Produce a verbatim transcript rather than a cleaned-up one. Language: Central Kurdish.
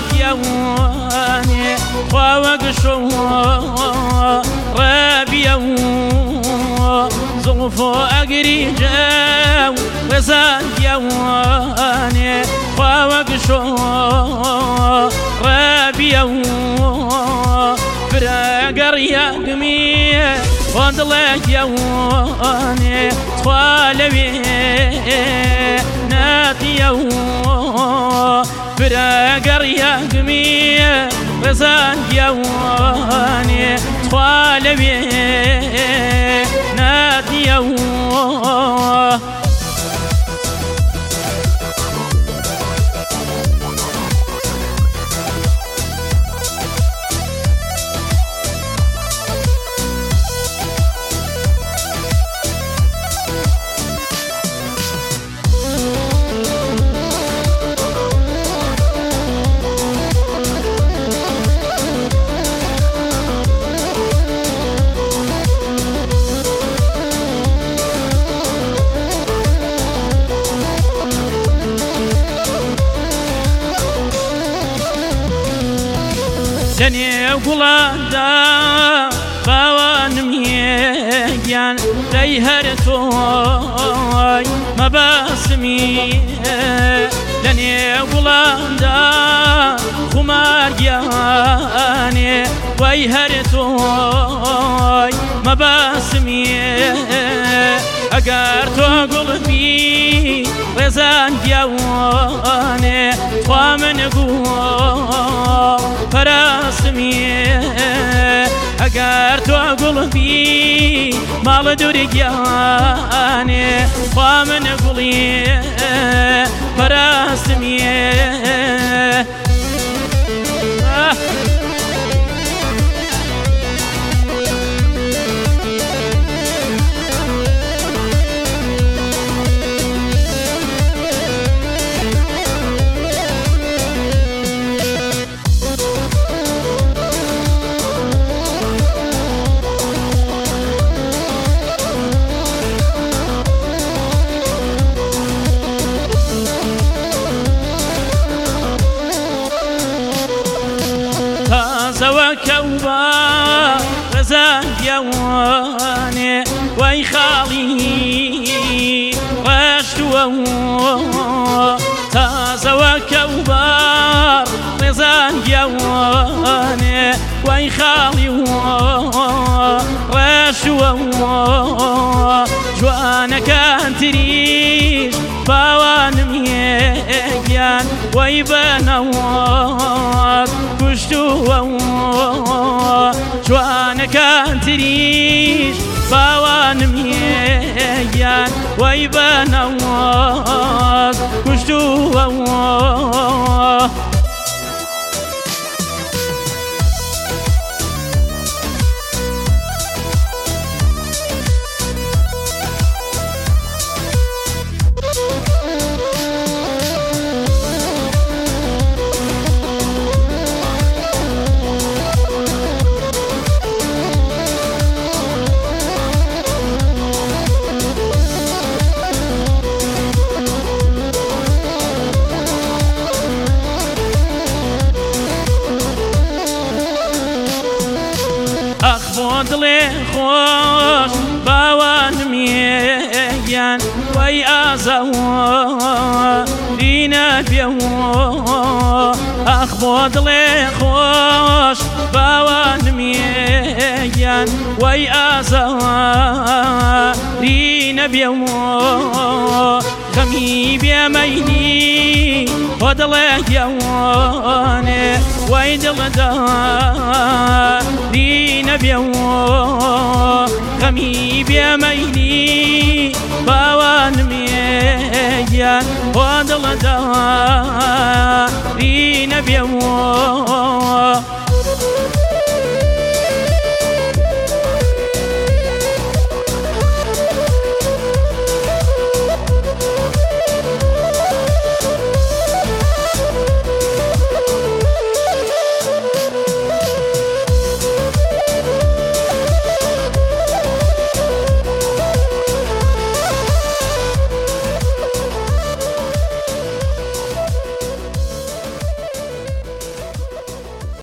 يواني ووقشو رابيو زغفو أقري جو رزان يواني ووقشو رابيو براقر يقمي وضلك يواني طوالوي ناتيو براقر يقمي رزان يواني طوالوي ناتيو لني قلادا باوان ميجان ديهرتوي مباسمي لني قلادا خمار جاني ويهرتوي مباسمي أقرتو قلبي رزان جواني ومن قوة فراسمي أقرتو قلبي مال دورياني ومن قلي فراسمي وكوبا غزال يواني ويخالي رشتو تازا وكوبا غزال يواني ويخالي رشتو جوانا كان تريش باوان ميجان ويبانوات كشتو جوانا كان تريش باوان ميجان ويبانوات كشتو دڵێ خۆش باوان مێیان وەی ئازاوە دینە پێوە ئەخ بۆ دڵێ خۆش باوان مێیان وەی ئازاوە دینە بێوە خەمی بێمەینی بۆ دڵێ گەوانێ وەی دڵدا دینە بێوە خەمی بێمەینی باوان مێیان بۆ دڵدا دینە بێوە